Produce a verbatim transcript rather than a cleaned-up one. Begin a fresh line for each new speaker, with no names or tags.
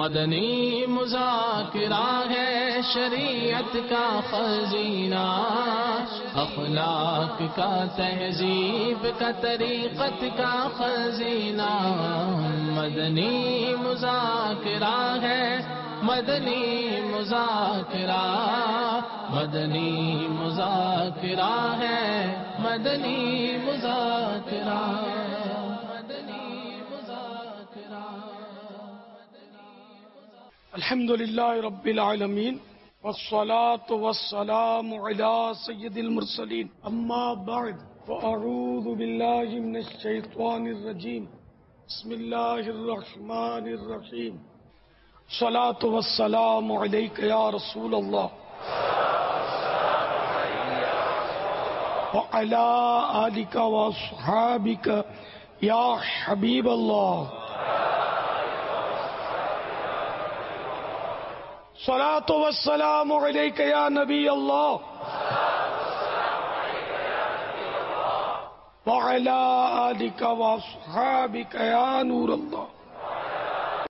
مدنی مذاکرہ ہے شریعت کا خزینہ، اخلاق کا تہذیب کا طریقت کا خزینہ، مدنی مذاکرہ ہے، مدنی مذاکرہ، مدنی مذاکرہ ہے، مدنی مذاکرہ، مدنی مذاکرہ۔
الحمد للہ رب العالمین والصلاة والسلام علی سید المرسلین، اما بعد فاعوذ باللہ من الشیطان الرجیم، بسم اللہ الرحمن الرحیم، الصلاة والسلام علیک یا رسول اللہ وعلی آلک واصحابک یا حبیب اللہ، الصلاة والسلام علیک یا نبی اللہ وعلی آلک واصحابک یا نور اللہ۔